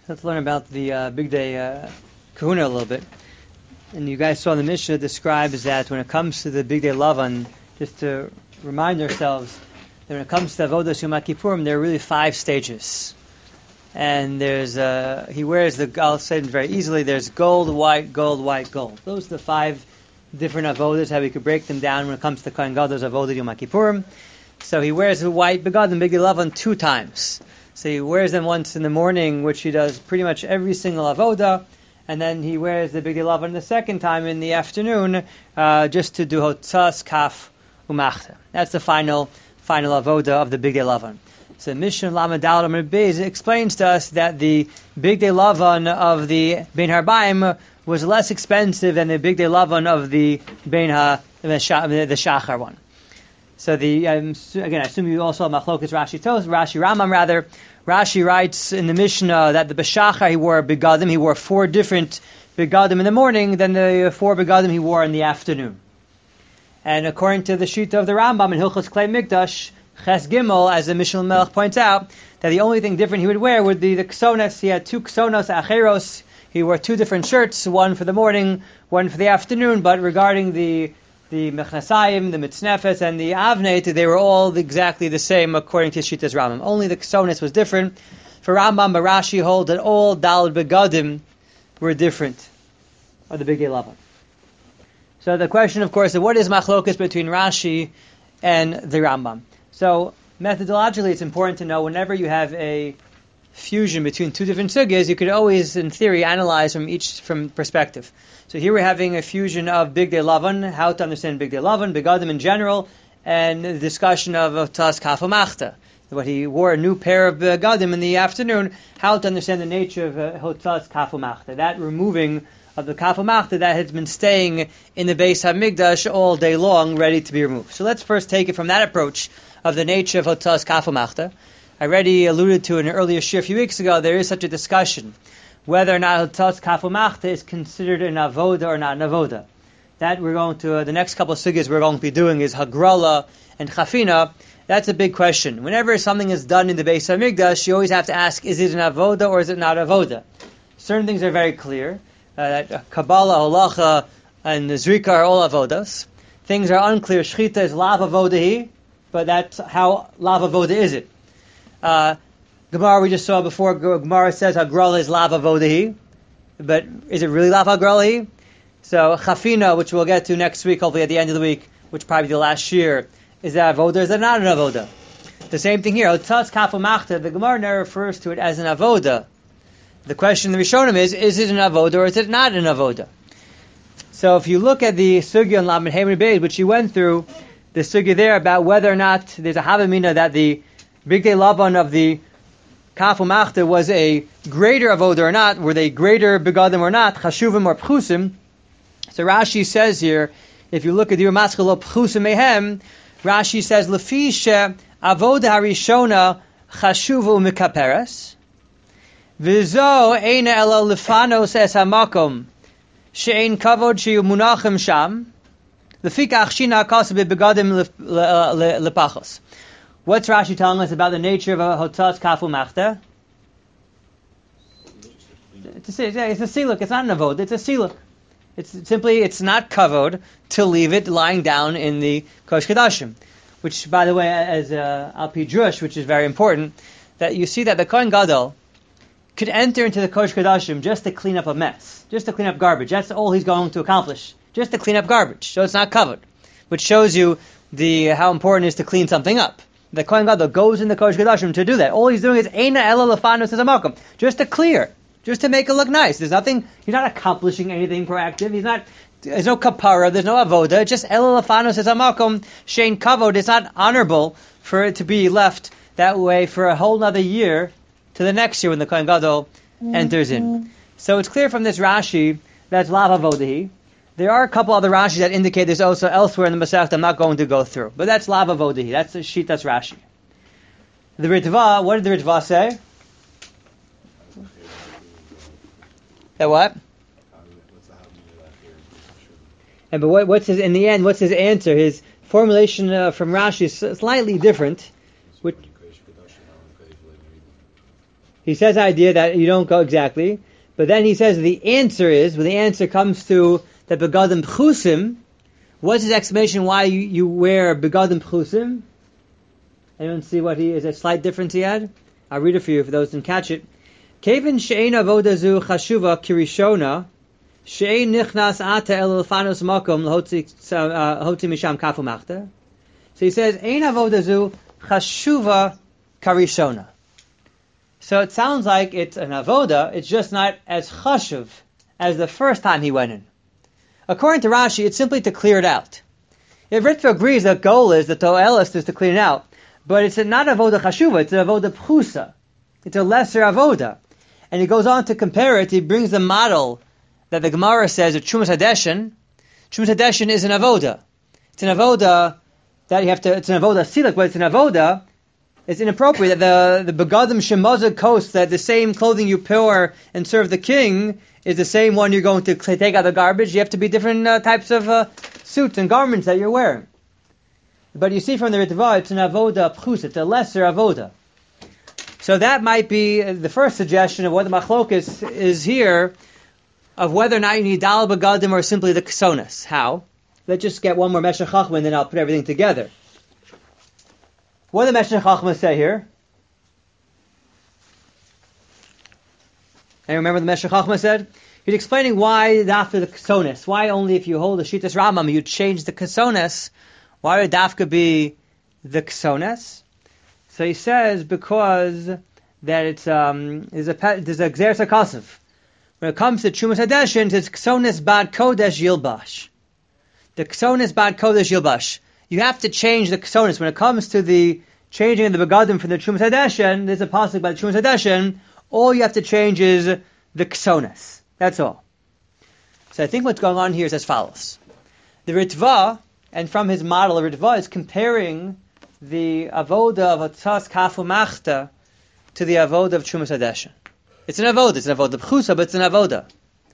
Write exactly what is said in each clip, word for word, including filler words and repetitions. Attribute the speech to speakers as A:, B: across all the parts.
A: Let's learn about the uh, big day uh, kahuna a little bit. And you guys saw the Mishnah describes that when it comes to the big day Lavan, just to remind ourselves that when it comes to Avodas Yom Kippurim, there are really five stages. And there's uh, he wears the, I'll say it very easily, there's gold, white, gold, white, gold. Those are the five different avodas, how we could break them down when it comes to Kohen Gadol's Avodah Yom Kippurim. So he wears the white begadim, big day Lavan, two times. So he wears them once in the morning, which he does pretty much every single avoda, and then he wears the big day Lavan the second time in the afternoon, uh, just to do hotzas, kaf, umachta. That's the final final avoda of the big day Lavan. So Mishnah Lamed Daled Amud Beis explains to us that the big day Lavan of the Bein Harbaim was less expensive than the big day Lavan of the Bein Ha, the Shachar one. So the um, again, I assume you also have Machlokas Rashi Tos, Rashi Ramam rather. Rashi writes in the Mishnah that the B'Shachar he wore begadim, he wore four different begadim in the morning, than the four begadim he wore in the afternoon. And according to the Shita of the Rambam in Hilchos Klei Mikdash, Ches Gimel, as the Mishnah Melech points out, that the only thing different he would wear would be the ksonos. He had two ksonos acheros. He wore two different shirts, one for the morning, one for the afternoon. But regarding the the mechnasayim, the mitznefes, and the avnet, they were all exactly the same according to Shita's Rambam. Only the ksonos was different. For Rambam, Rashi holds that all daled begadim were different, or the big day Lavan. So the question, of course, is what is machlokas between Rashi and the Rambam? So methodologically, it's important to know whenever you have a fusion between two different sugyas, you could always, in theory, analyze from each from perspective. So here we're having a fusion of big day Lavan, how to understand big day Lavan, begadim in general, and the discussion of Hotzas Kaf Umachta. What he wore a new pair of begadim in the afternoon, how to understand the nature of Hotzas Kaf Umachta. That removing of the Kaf Umachta that has been staying in the Beis HaMikdash all day long, ready to be removed. So let's first take it from that approach of the nature of Hotzas Kaf Umachta. I already alluded to in an earlier shir a few weeks ago, there is such a discussion whether or not Hotzas Kaf Umachta is considered an avoda or not an avoda. That we're going to, uh, the next couple of sugyas we're going to be doing is Hagrala and Chafina. That's a big question. Whenever something is done in the Beis HaMikdash, you always have to ask, is it an avoda or is it not avoda? Certain things are very clear. Uh, that Kabbalah, Halacha, and Zrika are all avodas. Things are unclear. Shchita is lav avodahi, but that's how lav avoda is it? Uh, Gemara we just saw before, Gemara says Hagrala is lav avodahi, but is it really lav hagralahi? So Chafina, which we'll get to next week, hopefully at the end of the week, which probably the last year, is that avoda, is that not an avoda? The same thing here. Hotzas Kaf Umachta, the Gemara never refers to it as an avoda. The question in the Rishonim is, is it an avoda or is it not an avoda? So if you look at the sugya on Lamed Hey Amud Beis, which you went through, the sugya there about whether or not there's a havamina that the big day Lavan of the Kaf Umachta was a greater avoda or not, were they greater begadim or not, chashuvim or pchusim. So Rashi says here, if you look at the Maschil pchusim mehem, Rashi says, Lefisha avoda harishona chashuvu mikaperes. V'zo eina ela lefanos es hamakom she'ein kavod she'yu munachim sham lefikach shina kasa bebegadim lepachos. What's Rashi telling us about the nature of a Hotzas Kaf Umachta? It's a, it's a siluk. It's not an avod. It's a siluk. It's simply, it's not kavod to leave it lying down in the Kosh Kadashim. Which, by the way, as uh, Al Pi Drush, which is very important, that you see that the Kohen Gadol could enter into the Kosh Kadashim just to clean up a mess, just to clean up garbage. That's all he's going to accomplish, just to clean up garbage. So it's not covered, which shows you the how important it is to clean something up. The Kohen Gadol goes in the Kosh Kadashim to do that. All he's doing is Eina Ela Lefanos Hamakom, just to clear, just to make it look nice. There's nothing. He's not accomplishing anything proactive. He's not. There's no kapara. There's no avoda. It's just Ela Lefanos Hamakom Shein Kavod. It's not honorable for it to be left that way for a whole other year to the next year when the Kohen Gadol mm-hmm. enters in. So it's clear from this Rashi that's lav avodahi. There are a couple other Rashis that indicate there's also elsewhere in the Masechta I'm not going to go through. But that's lav avodahi. That's the sheet, that's Rashi. The Ritva, what did the Ritva say? That what? And but what, what's his, in the end, what's his answer? His formulation uh, from Rashi is slightly different. Which, He says the idea that you don't go exactly, but then he says the answer is, when the answer comes to the begadim pchusim, what's his explanation why you, you wear begadim pchusim? Anyone see what he is? A slight difference he had? I'll read it for you for those who didn't catch it. Kevin she'ein avoda zu chashuva kirishona, she'ein nichnas ata el lefanos makom lehotzi misham kafu machta. So he says, ein avoda zu chashuva karishona. So it sounds like it's an avoda, it's just not as chashuv as the first time he went in. According to Rashi, it's simply to clear it out. If Ritva agrees that goal is, the to'elis is to clean it out, but it's not avoda chashuva, it's an avoda pchusa. It's a lesser avoda. And he goes on to compare it, he brings the model that the Gemara says of Trumas Hadeshin. Trumas Hadeshin is an avoda. It's an avoda that you have to, it's an avoda silak, but it's an avoda. It's inappropriate that the the begadim shemazah coast, that the same clothing you pour and serve the king is the same one you're going to take out the garbage. You have to be different uh, types of uh, suits and garments that you're wearing. But you see from the Ritva, it's an avoda pchus, it's a lesser avoda. So that might be the first suggestion of what the machlokas is here, of whether or not you need dal begadim or simply the ksonas. How? Let's just get one more Meshech Chachma and then I'll put everything together. What did the Meshech Chachma say here? And remember the Meshech Chachma said? He's explaining why after the ksonas. Why only if you hold the Shitas Ramam you change the ksonas? Why would dafka be the ksonas? So he says because that it's um there's a there's a gzeres hakasef. When it comes to Trumas Hadeshin, it's ksonas bad kodesh yilbash. The ksonas bad kodesh yilbash. You have to change the ksonas. When it comes to the changing of the begadim from the Trumas Hadeshin, there's a pasuk by the Trumas Hadeshin, all you have to change is the ksonas. That's all. So I think what's going on here is as follows. The Ritva, and from his model, the Ritva is comparing the avoda of Atzas Kafu Machta to the avoda of Trumas Hadeshin. It's an avoda, it's an avoda b'chusa, but it's an avoda.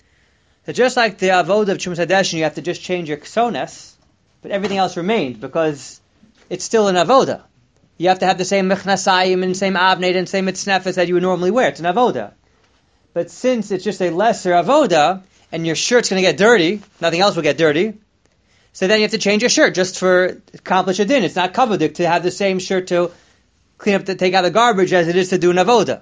A: So just like the avoda of Trumas Hadeshin, you have to just change your ksonas, but everything else remained because it's still an avoda. You have to have the same mechnasayim and same avnei and same mitznefes that you would normally wear. It's an avoda. But since it's just a lesser avoda, and your shirt's going to get dirty, nothing else will get dirty, so then you have to change your shirt just for accomplish a din. It's not kavadik to have the same shirt to clean up, to take out the garbage as it is to do an avoda.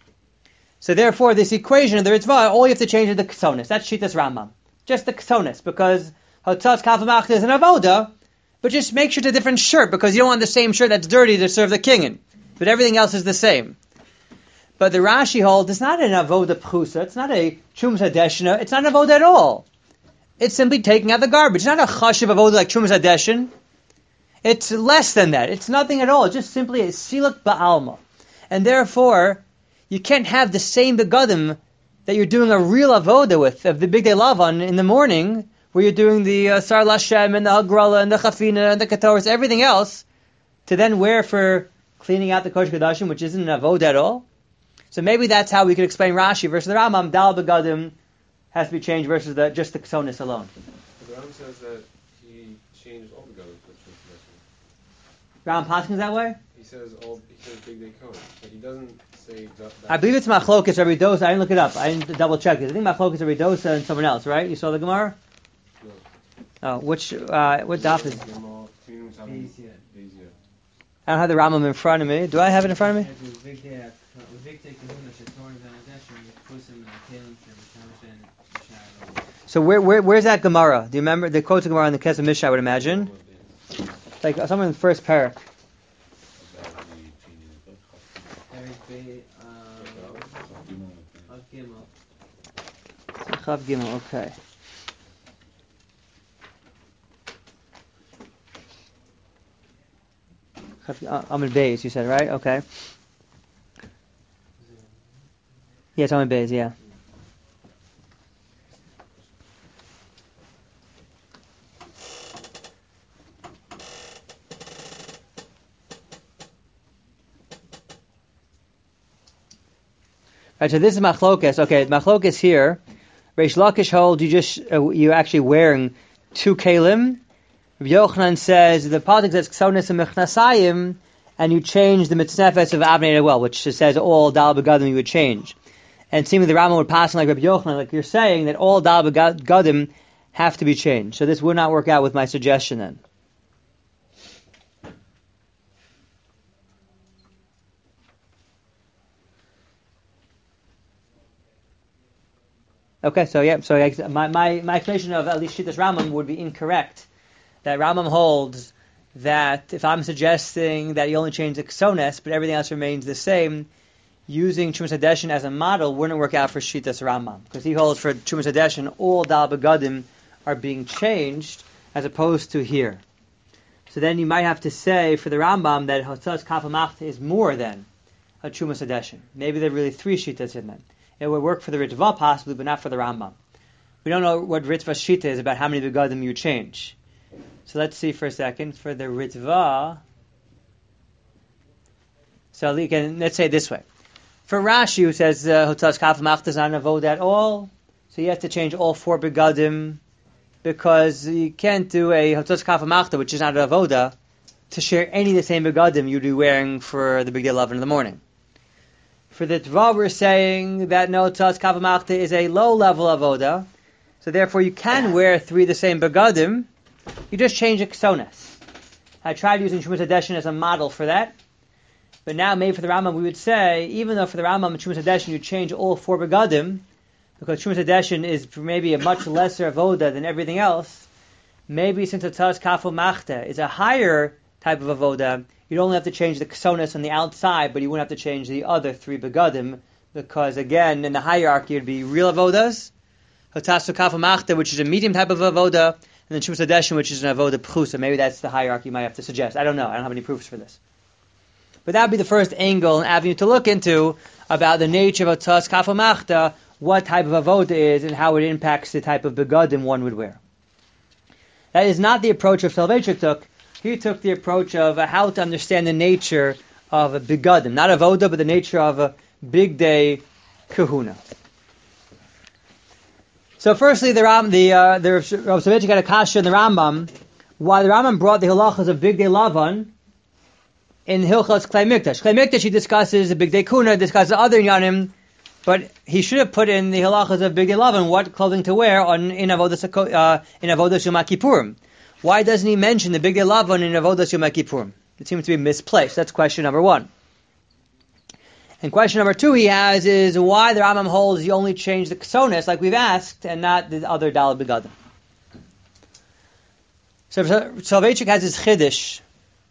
A: So therefore, this equation of the Ritva, all you have to change is the ksonis. That's Shitas Rambam. Just the ksonis, because Hotzatz Kafamach is an avoda, but just make sure it's a different shirt, because you don't want the same shirt that's dirty to serve the king in. But everything else is the same. But the Rashi holds, it's not an avoda pchusa, it's not a Trumas Hadeshina, it's not an avoda at all. It's simply taking out the garbage. It's not a chashiv avoda like Trumas Hadeshin. It's less than that. It's nothing at all. It's just simply a silak ba'alma. And therefore, you can't have the same begadim that you're doing a real avoda with, of the Big Day Lavan in the morning, where you're doing the uh, Sar Lashem and the Hagrala and the Chafina and the Katoris, everything else, to then wear for cleaning out the Kodesh Kodashim, which isn't an avoda at all. So maybe that's how we could explain Rashi versus the Rambam. Dal begadim has to be changed versus the, just the ksonis alone.
B: The Rambam says that he changed all the begadim for the
A: Rambam Paskins that way?
B: He says all. He says Big Day Kohen, but he doesn't say. That,
A: I believe it's Machlokas or Ridosa. I didn't look it up. I didn't double check it. I think Machlokas or Ridosa and someone else, right? You saw the Gemara?
B: No.
A: Oh, which uh, what daf is? I don't have the Rambam in front of me. Do I have it in front of me? So where, where where's that Gemara? Do you remember the quotes of Gemara in the Kesef Mishnah? I would imagine, like somewhere in the first parak. Chav Gimel, okay. Amid Beis, you said, right? Okay. Yeah, it's Amid Beis, yeah. Right, so this is Machlokas. Okay, Machlokas here. Reish Lakish holds you just uh, you're actually wearing two kalim. Rav Yochanan says the politics says ksonis and mechnasayim, and you change the mitznefes of Avnei as well, which says all dal begadim you would change. And seemingly the Rambam would pass on like Rabbi Yochanan, like you're saying, that all dal begadim have to be changed. So this would not work out with my suggestion then. Okay, so yeah, so I, my, my, my explanation of at least Shittas Rambam would be incorrect. That Rambam holds that if I'm suggesting that you only change the ksones, but everything else remains the same, using Trumas Hadeshin as a model wouldn't work out for Shittas Rambam. Because he holds for Trumas Hadeshin, all Dal Begadim are being changed, as opposed to here. So then you might have to say for the Rambam that Hotzas Kafamacht is more than a Trumas Hadeshin. Maybe there are really three Shittas in them. It would work for the Ritva possibly, but not for the Rambam. We don't know what Ritva's Shita is about how many Begadim you change. So let's see for a second. For the Ritva, so again, let's say it this way. For Rashi, who says Hotzas Kafamacht is not avoda at all, so you have to change all four Begadim, because you can't do a Hotzas Kafamacht, which is not an avoda, to share any of the same Begadim you'd be wearing for the Big Day eleven in the morning. For the Dva, we're saying that no Tzaz Kavamachta is a low-level avoda, so therefore you can wear three of the same begadim, you just change the ksones. I tried using Trumas Hadeshin as a model for that, but now maybe for the Rambam we would say, even though for the Rambam and Trumas Hadeshin you change all four begadim, because Trumas Hadeshin is maybe a much lesser avoda than everything else, maybe since the Tzaz Kavamachta is a higher type of avoda, you'd only have to change the ksonis on the outside, but you wouldn't have to change the other three begadim, because again, in the hierarchy, it would be real avodas, Hotasu Kafamachta, which is a medium type of avoda, and then Trumas Hadeshin, which is an avoda pchusa. Maybe that's the hierarchy you might have to suggest. I don't know. I don't have any proofs for this. But that would be the first angle and avenue to look into about the nature of Hotasu Kafamachta, what type of avoda is, and how it impacts the type of begadim one would wear. That is not the approach of Soloveitchik took. He took the approach of uh, how to understand the nature of a begadim, not avoda, but the nature of a big day kahuna. So, firstly, the Ram, the uh, the Rav Soloveitchik had a kasha in the Rambam, why the Rambam brought the halachas of big day lavan in Hilchos Klei Mikdash. Klei Mikdash he discusses the big day kuna, discusses other yanim, but he should have put in the halachas of big day lavan what clothing to wear on in avodas uh, in avodas Yom Kippurim. Why doesn't he mention the big day lavan in avodas Yom Kippurim? It seems to be misplaced. That's question number one. And question number two he has is why the Rambam holds you only change the ksonis like we've asked and not the other daled begadim. So Soloveitchik has his chiddush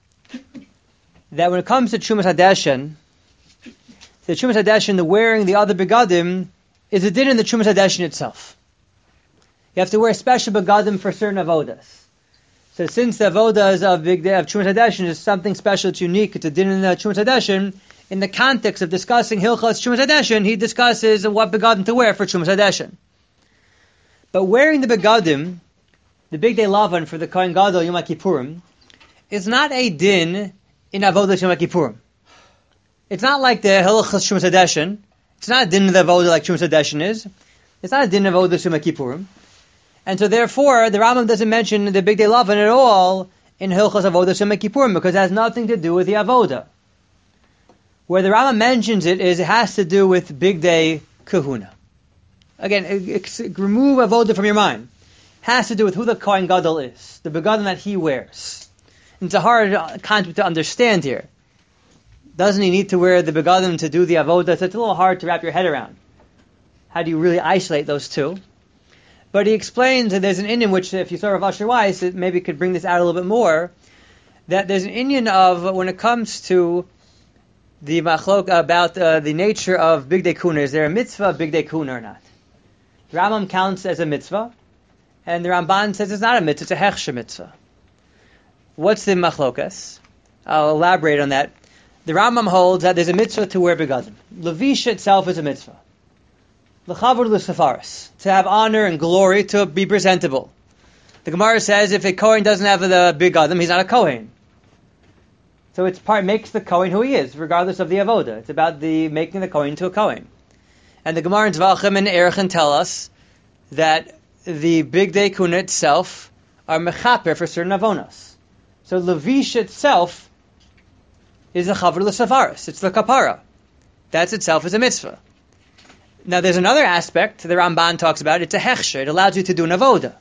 A: that when it comes to Trumas Hadeshin, the Trumas Hadeshin, the wearing the other begadim, is a din in the Trumas Hadeshin itself. You have to wear special begadim for certain avodas. So since the avodas of big day of Trumas Hadeshin is something special, it's unique, it's a din in the Trumas Hadeshin, in the context of discussing Hilchos Trumas Hadeshin, he discusses what begadim to wear for Trumas Hadeshin. But wearing the begadim, the big day lavan for the Kohen Gadol Yom Kippurim, is not a din in avodas Yom Kippurim. It's not like the Hilchos Trumas Hadeshin. It's not a din of the avodah like Trumas Hadeshin is. It's not a din of avodas Yom Kippurim. And so therefore, the Rambam doesn't mention the big day lavan at all in Hilchos avodas Yom Kippurim because it has nothing to do with the avodah. Where the Rambam mentions it is it has to do with big day kahuna. Again, it, it, remove avodah from your mind. It has to do with who the Kohen Gadol is, the begadim that he wears. And it's a hard concept to understand here. Doesn't he need to wear the begadim to do the avodah? So it's a little hard to wrap your head around. How do you really isolate those two? But he explains that there's an inyan which, if you saw Rav Asher Weiss, it maybe could bring this out a little bit more, that there's an inyan of, when it comes to the machlok about uh, the nature of big day kuna, is there a mitzvah of big day kuna or not? The Rambam counts as a mitzvah, and the Ramban says it's not a mitzvah, it's a hechsher mitzvah. What's the machlokas? I'll elaborate on that. The Rambam holds that there's a mitzvah to wear begadim. Levish itself is a mitzvah. L'chavur l'sefaris, to have honor and glory, to be presentable. The Gemara says if a Kohen doesn't have the begadim, he's not a Kohen. So it's part makes the Kohen who he is, regardless of the avoda. It's about the making the Kohen to a Kohen. And the Gemara in Zvachim and Erechin tell us that the big day kuna itself are mechaper for certain avonos. So Levish itself is the chaver l'safaris. It's the kapara. That itself is a mitzvah. Now there's another aspect the Ramban talks about. It's a hechsher. It allows you to do an avoda.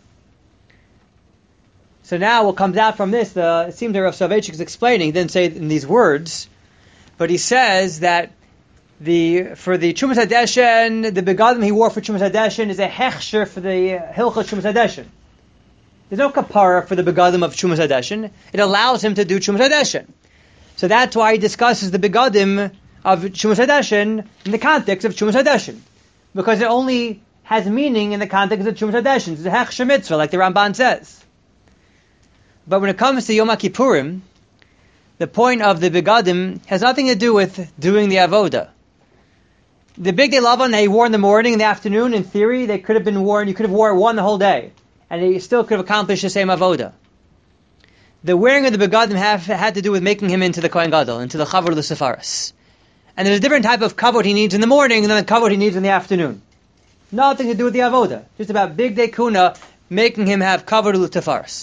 A: So now what comes out from this, the, it seems that Rav Soloveitchik is explaining, he didn't say it in these words, but he says that the for the Chumas Hadeshen, the begadim he wore for Chumas Hadeshen is a hechsher for the Hilchot Chumas Hadeshen. There's no kapara for the begadim of Chumas Hadeshen. It allows him to do Chumas Hadeshen. So that's why he discusses the begadim of Chumas Hadeshen in the context of Chumas Hadeshen. Because it only has meaning in the context of Chumas Hadeshen. It's a hechsher mitzvah, like the Ramban says. But when it comes to Yom Kippurim, the point of the begadim has nothing to do with doing the avoda. The big day lavan they wore in the morning and the afternoon, in theory, they could have been worn, you could have worn one the whole day, and you still could have accomplished the same avoda. The wearing of the begadim have, had to do with making him into the Kohen Gadol, into the Chavod l'Sefaris. And there's a different type of kavod he needs in the morning and then the kavod he needs in the afternoon. Nothing to do with the avoda. Just about big day kuna, making him have kavod l'Sefaris.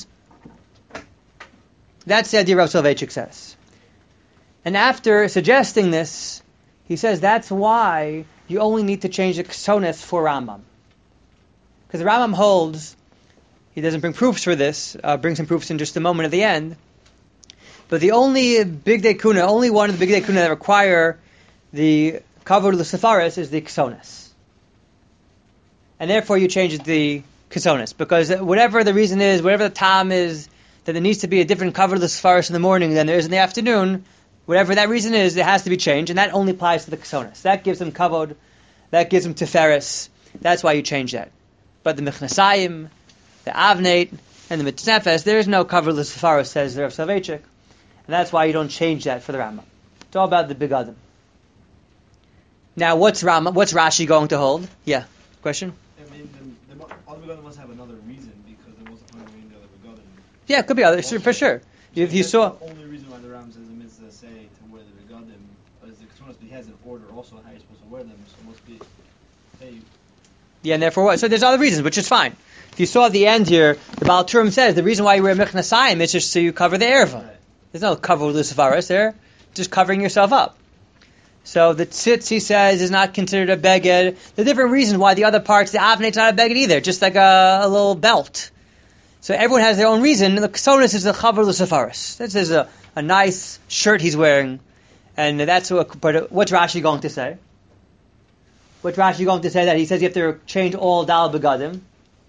A: That's the idea Rav Soloveitchik says. And after suggesting this, he says that's why you only need to change the ksones for Rambam. Because the Rambam holds, he doesn't bring proofs for this, uh, brings some proofs in just a moment at the end, but the only big day kuna, only one of the big day kuna that require the kavod l'sefaris is the ksones. And therefore you change the ksones, because whatever the reason is, whatever the time is, that there needs to be a different kavod l'sefaris in the morning than there is in the afternoon, whatever that reason is, it has to be changed, and that only applies to the ksones. That gives them kavod, that gives them tiferes, that's why you change that. But the mechnasayim, the avnate, and the mitznefes, there is no kavod l'sefaris, says Rav Soloveitchik, and that's why you don't change that for the Rambam. It's all about the begadim. Now, what's Ram, what's Rashi going to hold? Yeah, question?
C: I mean, the, the other begadim must have another reason, because there wasn't going to be the other begadim.
A: Yeah, it could be other, sure, for sure.
C: So
A: if you saw...
C: the only reason why the Ram says the mitzvah say to wear the begadim is the ksunas he has an order also how you're supposed to wear them, so it must be, hey...
A: Yeah, and therefore what? So there's other reasons, which is fine. If you saw at the end here, the Baal Turim says the reason why you wear mechnasayim is just so you cover the erva.
C: Right.
A: There's no cover with lucifaris there, just covering yourself up. So the tzitz, he says, is not considered a beged. The different reasons why the other parts, the avnate's not a beged either, just like a, a little belt. So everyone has their own reason. The ksonis is the chaver l'sefaris. This is a, a nice shirt he's wearing, and that's what. But what's Rashi going to say? What's Rashi going to say that he says you have to change all dal begadim?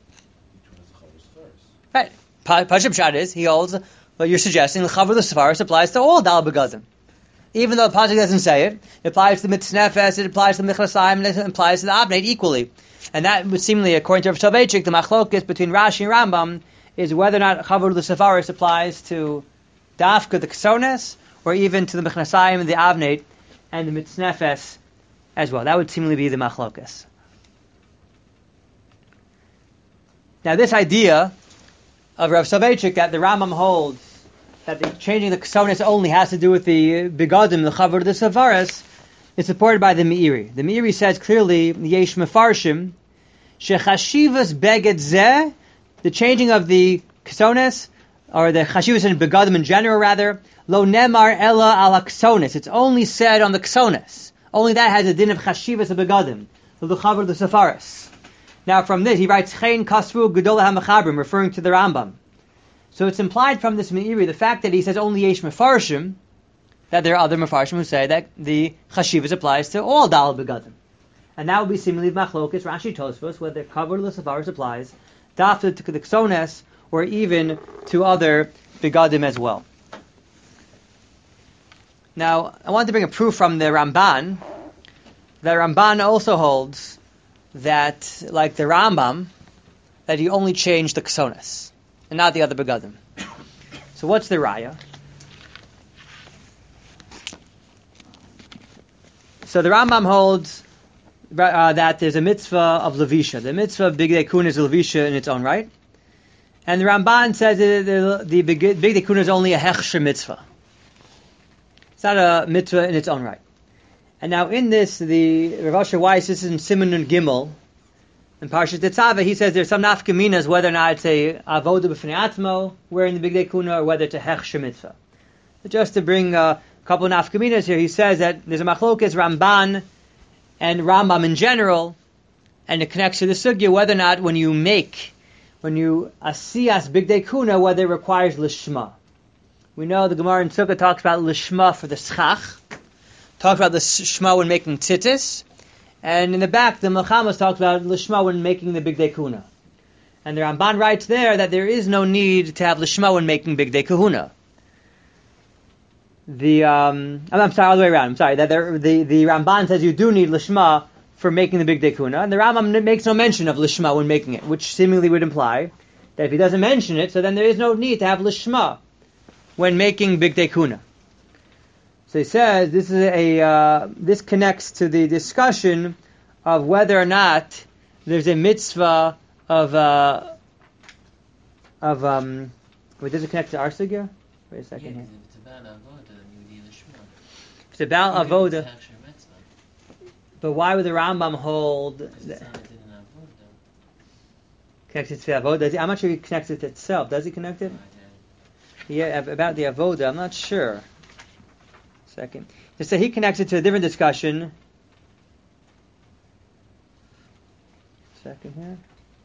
A: Right. Pashut Pshat is he holds what you're suggesting. The chaver l'sefaris applies to all dal begadim. Even though the pasuk doesn't say it, it applies to the mitznefes, it applies to the michlasayim, and it applies to the abnate equally. And that would seemingly, according to Rav Soloveitchik, the machlokes between Rashi and Rambam is whether or not Chavod l'Sefaris applies to Dafka, the Ksones, or even to the Mechnasayim, the Avnate, and the Mitznefes as well. That would seemingly be the machlokes. Now this idea of Rav Soloveitchik that the Rambam holds that the changing the Ksones only has to do with the Begadim, the Chavod l'Sefaris, is supported by the Meiri. The Meiri says clearly, Yesh Mefarshim, Shechashivas Beged Zeh, the changing of the ksones, or the chashivas and begadim in general, rather, lo nemar ella ala ksones. It's only said on the ksones. Only that has a din of chashivas and begadim. The chaver the sefaris. Now from this, he writes chen kasvu gedolah hamachabrim, referring to the Rambam. So it's implied from this meiri the fact that he says only yesh mefarshim, that there are other mefarshim who say that the chashivas applies to all dal begadim, and that would be similarly machlokes Rashi Tosfos whether chaver the sefaris applies Dafta to the Ksones, or even to other begadim as well. Now, I want to bring a proof from the Ramban. The Ramban also holds that, like the Rambam, that he only changed the Ksones, and not the other begadim. So what's the raya? So the Rambam holds Uh, that there's a mitzvah of levisha. The mitzvah of big kun is levisha in its own right, and the Ramban says that the, the big, big kun is only a hechsher mitzvah. It's not a mitzvah in its own right. And now in this, the Rav Asher Weiss, this is in Siman Nun Gimel, in Parashat Tetzaveh, he says there's some nafkaminas whether or not it's a avoda b'fnei atzmo wearing the big kuna or whether it's a hechsher mitzvah. But just to bring uh, couple of nafkaminas here. He says that there's a machlokes Ramban and Rambam in general, and it connects to the sugya whether or not when you make, when you asiyas bigdei kuna, whether it requires lishma. We know the Gemara in Sukkah talks about lishma for the schach, talks about the shma when making tzitzis, and in the back the Melchamas talks about lishma when making the bigdei kuna. And the Ramban writes there that there is no need to have lishma when making bigdei kahuna. The um, I'm, I'm sorry, all the way around. I'm sorry that there, the the Ramban says you do need lishma for making the bigdei kuna, and the Rambam makes no mention of lishma when making it, which seemingly would imply that if he doesn't mention it, so then there is no need to have lishma when making bigdei kuna. So he says this is a uh, this connects to the discussion of whether or not there's a mitzvah of uh, of um. Wait, does it connect to our sugya? Wait a second
D: Yeah,
A: here.
D: if it's about avoda, you need a shema.
A: It's about
D: Even if it's
A: avoda,
D: actually a mitzvah,
A: but why would the Rambam hold
D: because
A: that
D: it's not in an avoda.
A: connected to avoda? Does he, I'm not sure he connects it to itself. Does he connect it? Yeah, ab- about the avoda, I'm not sure. Second, just say he connects it to a different discussion. Second here.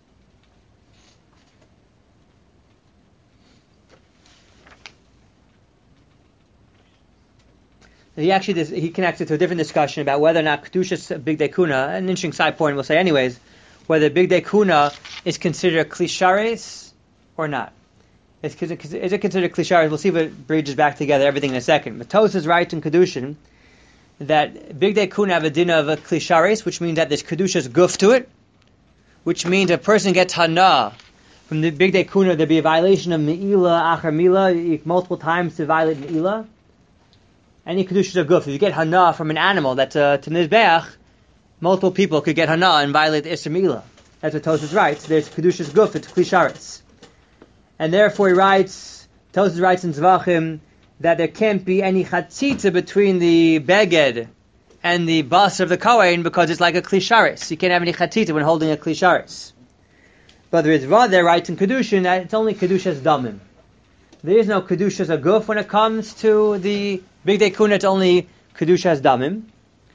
A: He actually does, he connects it to a different discussion about whether or not Kedushas Bigdei Kuna, an interesting side point we'll say anyways, whether Bigdei Kuna is considered a Klishares or not. Is, is it considered Klishares? We'll see if it bridges back together everything in a second. Matos is right in Kedushin that Bigdei Kuna have a din of a Klishares, which means that there's Kedusha's guf to it, which means a person gets hana from the Bigdei Kuna, there'd be a violation of Me'ila, Achar Mila, multiple times to violate Me'ila. Any kedusha of guf. If you get hana from an animal that's uh, to mizbeach, multiple people could get hana and violate the Isser Milah. That's what Tosfos writes. There's kedusha's guf. It's klisharis, and therefore he writes. Tosfos writes in Zvachim that there can't be any chatzitza between the beged and the bus of the kohen because it's like a klisharis. You can't have any chatzitza when holding a klisharis. But there is Rad there writes in kedushin that it's only kedusha's damim. There is no kedushas aguf when it comes to the bigdei kuna. It's only kedushas damim.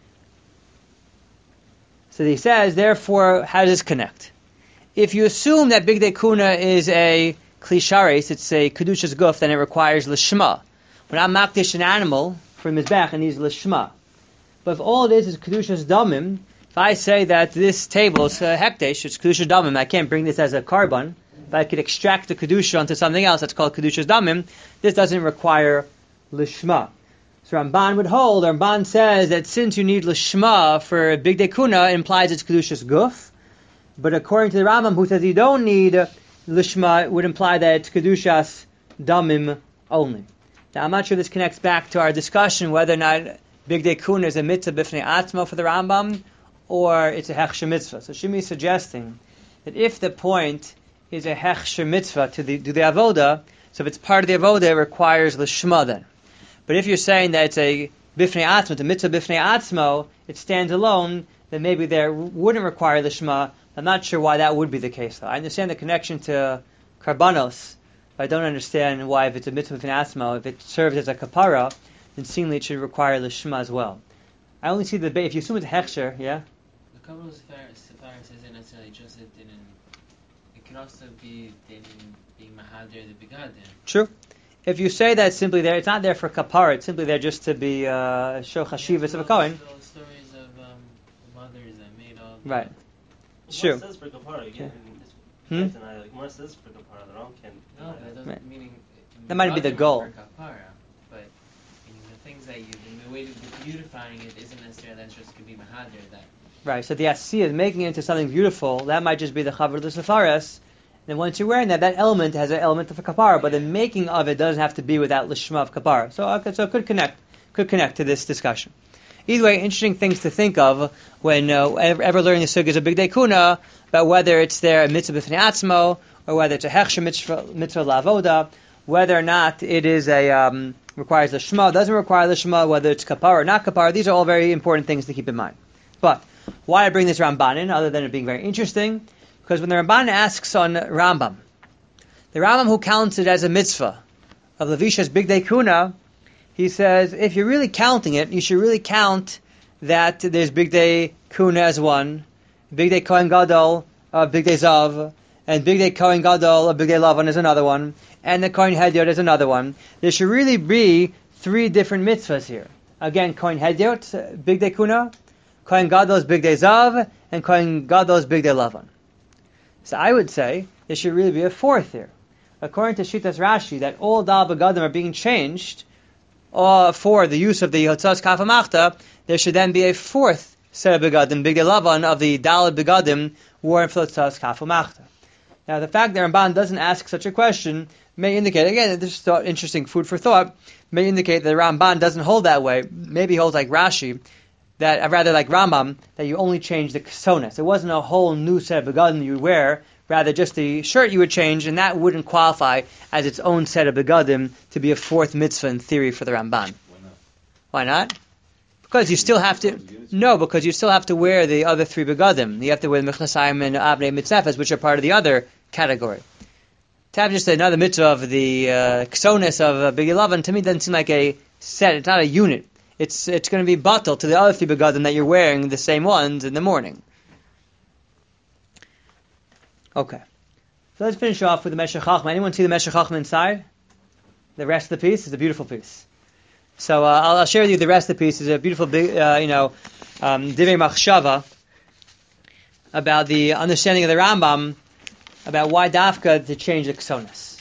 A: So he says, therefore, how does this connect? If you assume that bigdei kuna is a klisharis, it's a kedushas guf, then it requires lishma. When I'm makdish an animal from his back, it needs lishma. But if all it is is kedushas damim, if I say that this table is a hekdesh, it's kedushas damim, I can't bring this as a carbon. If I could extract the kedusha onto something else, that's called kedusha's damim. This doesn't require lishma. So Ramban would hold. Ramban says that since you need lishma for bigdei kuna, it implies it's kedusha's guf. But according to the Rambam, who says you don't need lishma, it would imply that it's kedusha's damim only. Now I'm not sure this connects back to our discussion whether or not bigdei kuna is a mitzvah b'fnei atzma for the Rambam, or it's a hechsher mitzvah. So Shimi is suggesting that if the point is a hechsher mitzvah to the, to the avoda, so if it's part of the avoda, it requires lishma then. But if you're saying that it's a bifnei atzma, the mitzvah bifnei atzmo, it stands alone, then maybe there wouldn't require lishma. I'm not sure why that would be the case though. I understand the connection to karbanos, but I don't understand why if it's a mitzvah bifnei atzmo, if it serves as a kapara, then seemingly it should require lishma as well. I only see the, if you assume it's hechsher, yeah?
D: The couple of sefaris isn't necessarily just it didn't. It can also be didn't being mahadir the begadim.
A: True. If you say that it's simply there, it's not there for kapara, it's simply there just to be uh, show chashivas of a kohen.
D: Those stories of um, mothers that made all.
A: Right.
E: Well,
A: Sure.
E: Mar says for kapara again.
A: Hmm?
E: It's hmm? Like Mar says for kapara, the Ram can.
D: No, that doesn't
A: Right.
D: meaning.
A: That might be the
D: begadim
A: goal.
D: For kapara, but meaning the things that you, the way of beautifying it isn't necessarily that just could be mahadir that.
A: Right, so the asiyah, making it into something beautiful, that might just be the chavar the sefaris. Then once you're wearing that, that element has an element of a kapara, but the making of it doesn't have to be without lishma of kapara. So, okay, so it could connect, could connect to this discussion. Either way, interesting things to think of when uh, ever, ever learning the sugyas of bigdei kuna about whether it's there a mitzvah b'fnei atzmo or whether it's a hechsher mitzvah, mitzvah la'avoda, whether or not it is a um, requires lishma, doesn't require lishma, whether it's kapara or not kapara. These are all very important things to keep in mind. But why I bring this Ramban in, other than it being very interesting, because when the Ramban asks on Rambam, the Rambam who counts it as a mitzvah of Levisha's bigdei kuna, he says, if you're really counting it, you should really count that there's Big Day Kuna as one, Big Day Kohen Gadol, uh, Big Day Zav, and Big Day Kohen Gadol, Big Day Lavan is another one, and the Kohen Hedyot is another one. There should really be three different mitzvahs here. Again, Kohen Hedyot, Big Day Kuna, Kohen Gadol is Big Day Zav, and Kohen Gadol is Big Day Lavan. So I would say there should really be a fourth here. According to Shitas Rashi, that all Dal Begadim are being changed uh, for the use of the Yotzos Kaf Hamachta, there should then be a fourth set of Begadim, Big Day Lavan, of the Dal Begadim worn for Yotzos Kaf Hamachta. Now, the fact that Ramban doesn't ask such a question may indicate, again, this is thought, interesting food for thought, may indicate that Ramban doesn't hold that way. Maybe he holds like Rashi, that uh, rather like Rambam, that you only change the ksonas. It wasn't a whole new set of begadim you would wear, rather just the shirt you would change, and that wouldn't qualify as its own set of begadim to be a fourth mitzvah in theory for the Ramban.
F: Why not?
A: Why not? Because you still have to, no, because you still have to wear the other three begadim. You have to wear the mechnasayim and abnei mitzvahs, which are part of the other category. To have just another mitzvah of the uh, ksonas of uh, Big Lavan, to me doesn't seem like a set, it's not a unit. It's it's going to be batal to the other three begadim that you're wearing, the same ones in the morning. Okay. So let's finish off with the Meshech Chochmah. Anyone see the Meshech Chochmah inside? The rest of the piece is a beautiful piece. So uh, I'll, I'll share with you the rest of the piece. It's a beautiful, uh, you know, um, Divrei Machshava about the understanding of the Rambam about why dafka to change the ksonas.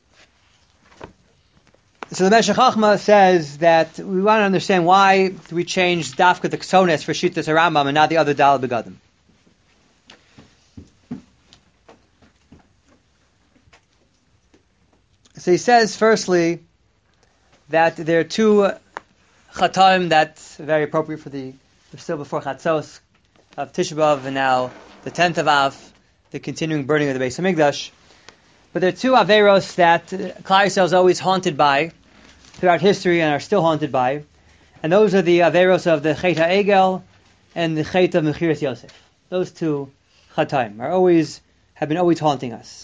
A: So the Meshech Chochmah says that we want to understand why do we change dafka the ksonas for Shittas Rambam and not the other Dal Begadim. So he says, firstly, that there are two chataim that's very appropriate for the, we're still before Chatzos of Tisha B'Av and now the tenth of Av, the continuing burning of the Beis Hamikdash. But there are two Averos that Klal Yisrael is always haunted by throughout history and are still haunted by. And those are the Averos of the Chet HaEgel and the Chet of Mechiras Yosef. Those two chataim are always, have been always haunting us.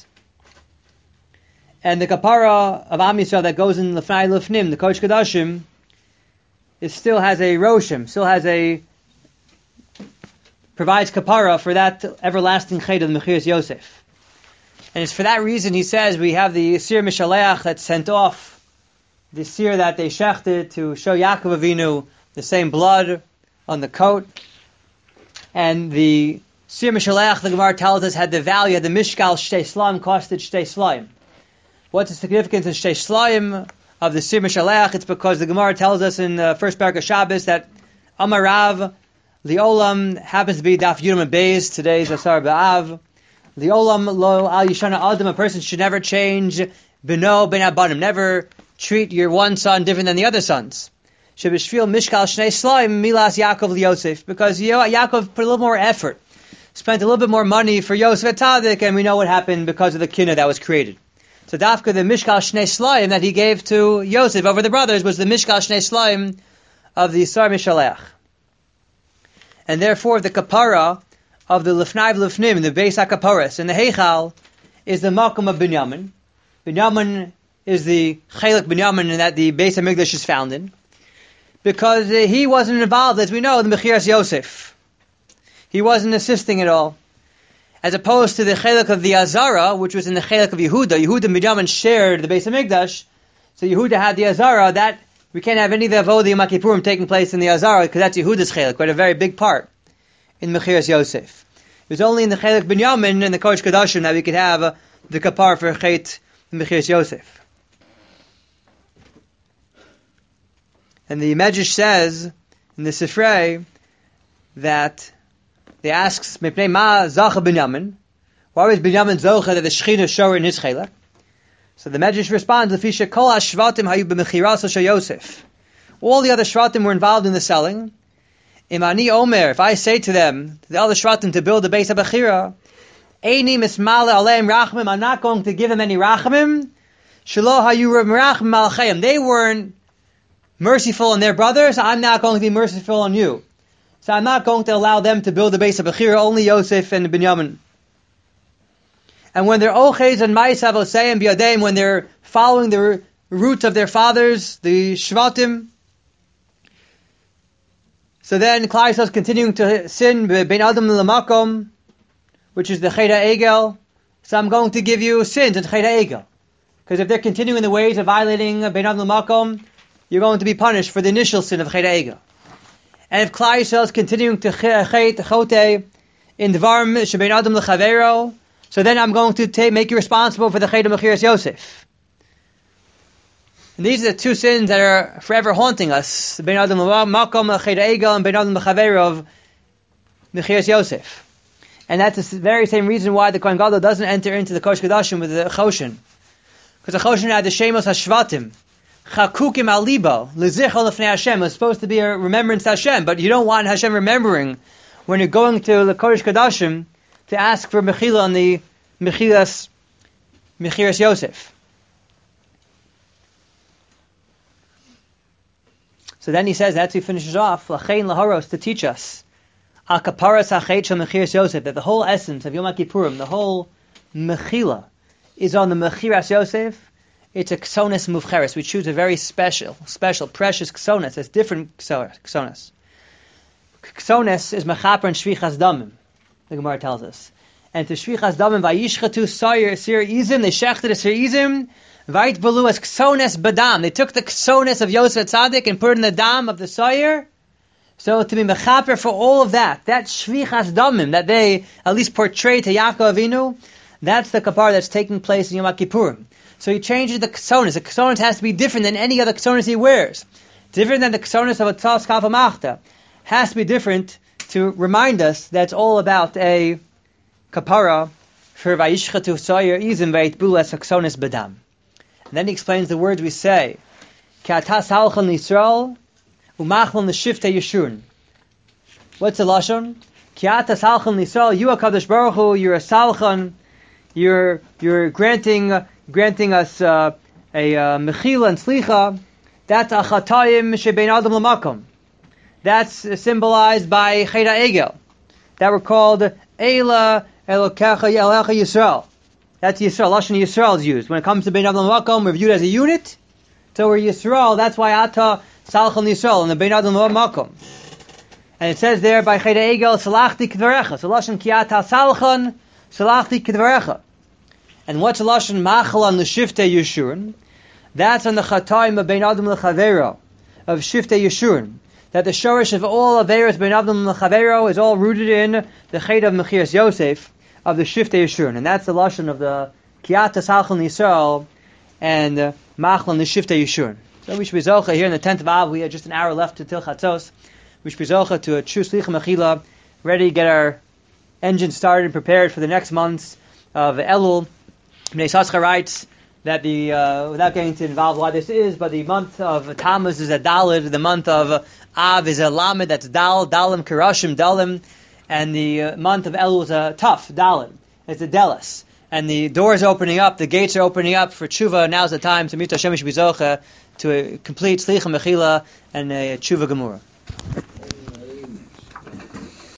A: And the kapara of Am Yisrael that goes in Lefnai Lefnim, the Kodesh Kodashim, it still has a roshim, still has a, provides kapara for that everlasting chet of Mechiras Yosef. And it's for that reason, he says, we have the Sir Mishaleach that sent off the seer that they shechted to show Yaakov Avinu the same blood on the coat. And the Sir Mishaleach, the Gemara tells us, had the value, the Mishkal Shtei Slaim, costed Shtei Slaim. What's the significance of Shtei Slaim of the Sir Mishaleach? It's because the Gemara tells us in the first parak of Shabbos that Amarav, the Olam happens to be Daf Yudam Beis, today's Asar B'Av. The Olam lo al Yishana Adam, a person should never change Beno Ben Abanim, never treat your one son different than the other sons. Shebishvil Mishkal Shnei Slaim Milas Yaakov Yosef, because Yaakov put a little more effort, spent a little bit more money for Yosef Tzadik, and we know what happened because of the kinah that was created. So Dafka, the Mishkal Shnei Slaim that he gave to Yosef over the brothers was the Mishkal Shnei Slaim of the Sar Mishaleach. And therefore the kapara of the Lefnai Lefnim, the Beis HaKaparas, and the Heichal is the Malkum of Binyamin. Binyamin is the Chelek Binyamin in that the Beis HaMikdash is found in. Because uh, he wasn't involved, as we know, in the Mechiras Yosef. He wasn't assisting at all. As opposed to the Chelek of the Azara, which was in the Chelek of Yehuda. Yehuda and Binyamin shared the Beis HaMikdash. So Yehuda had the Azara. That, we can't have any of the Avodah Yom Kippurim taking place in the Azara, because that's Yehuda's Chelek, quite a very big part in Mechiras Yosef. It was only in the Chelek Binyamin and the Kodesh Kodashim that we could have uh, the kapar for Chet Mechiras Yosef. And the Medrash says in the Sifrei that they asks, Mepnei ma zacha Binyamin? Why was Binyamin zocha that the Shechina show in his Chelek? So the Medrash responds, Lefisha kol hashvatim hayu b'mechiras shel Yosef. All the other shvatim were involved in the selling. Imani Omer, if I say to them, to the other shvatim, to build a base of Bechira, Eini mismale aleim rachamim, I'm not going to give them any rachamim. Shelo hayu rachamim malachayim. They weren't merciful on their brothers, I'm not going to be merciful on you. So I'm not going to allow them to build a base of Bechira, only Yosef and Binyamin. And when they're ochez and ma'asav osayim biyadeim, when they're following the root of their fathers, the Shvatim. So then Klal Yisrael is continuing to sin, Ben Adam Lamakom, which is the Chet HaEgel. So I'm going to give you sins in Chet HaEgel. Because if they're continuing the ways of violating Ben Adam Lamakom, you're going to be punished for the initial sin of Chet HaEgel. And if Klal Yisrael is continuing to Chet Chote in Dvarim Shebein Adam L'Chavero, so then I'm going to take, make you responsible for the Chet of Mechiras Yosef. And these are the two sins that are forever haunting us: Ben Adam L'Makom, Chet HaEgel, and Ben Adam L'Chavero of Mechiras Yosef. And that's the very same reason why the Kohen Gadol doesn't enter into the Kodesh Kodashim with the Choshen. Because the Choshen had the Shemos HaShvatim, Chakukim al libo, lezichol lefnei Hashem. It's supposed to be a remembrance to Hashem, but you don't want Hashem remembering when you're going to the Kodesh Kodashim to ask for mechila on the mechilas Mechiras Yosef. So then he says, that's he finishes off, Lachein laharos, to teach us al kaparas hachet shel Mechiras Yosef, that the whole essence of Yom Kippurim, the whole mechila, is on the Mechiras Yosef. It's a ksonis muvcheres. We choose a very special, special, precious ksonis. It's different ksonis. Ksonis is mechaper and shvichas damim, the Gemara tells us. And to shvichas damim, vayishchatu sayir sir izim, they shechted a sir izim, vayit belu as ksonis badam. They took the ksonis of Yosef Tzaddik and put it in the dam of the sayir. So to be mechaper for all of that, that shvichas damim that they at least portray to Yaakov Avinu, that's the kapar that's taking place in Yom Kippurim. So he changes the ksonis. The ksonis has to be different than any other ksonis he wears. Different than the ksonis of a tzal skaf machta. Has to be different to remind us that it's all about a kapara for vayishchatu sayir izim vayitbul es ksonis bedam. And then he explains the words we say. Ki atas halchan Yisrael umachlon l'shiftei Yeshurun. What's the lashon? Ki atas halchan Yisrael, you are Kadosh Baruch Hu, you're a salchan, you're you're granting. Uh, granting us uh, a uh, mechila and slicha. That's achatayim shebein adam l'makom. That's uh, symbolized by Chet HaEgel, that were called Eila Elokecha Elecha Yisrael. That's Yisrael. Lashon Yisrael is used when it comes to bein adam l'makom. We're viewed as a unit. So we're Yisrael. That's why Ata Salchan Yisrael and the bein adam l'makom. And it says there by Chet HaEgel, Salachti K'dvarecha. So Lashon Ki Ata Salchan Salachti K'dvarecha. And what's lashon machal on the shiftei Yeshurun? That's on the chataim of bein adam l'chavero of shiftei Yeshurun. That the shorish of all averos bein adam l'chavero is all rooted in the chet of Mechiras Yosef of the shiftei Yeshurun, and that's the lashon of the kiyatas halchon Yisrael and uh, machal on the shiftei Yeshurun. So we should be zocha here in the tenth of Av. We have just an hour left until Chatzos. We should be zocha to a true slicha mechila, ready to get our engine started and prepared for the next months of Elul. Bnei Yissaschar writes that the, uh, without getting to involve why this is, but the month of Tammuz is a Dalid, the month of Av is a Lamed, that's Dal, Dalim, Karashim, Dalim, and the uh, month of Elul is a Tuf, Dalim, it's a Delis. And the doors are opening up, the gates are opening up for Tshuva. Now's the time to meet Hashem Yishbizocha to a complete Slicha Mechila and a Tshuva Gemura.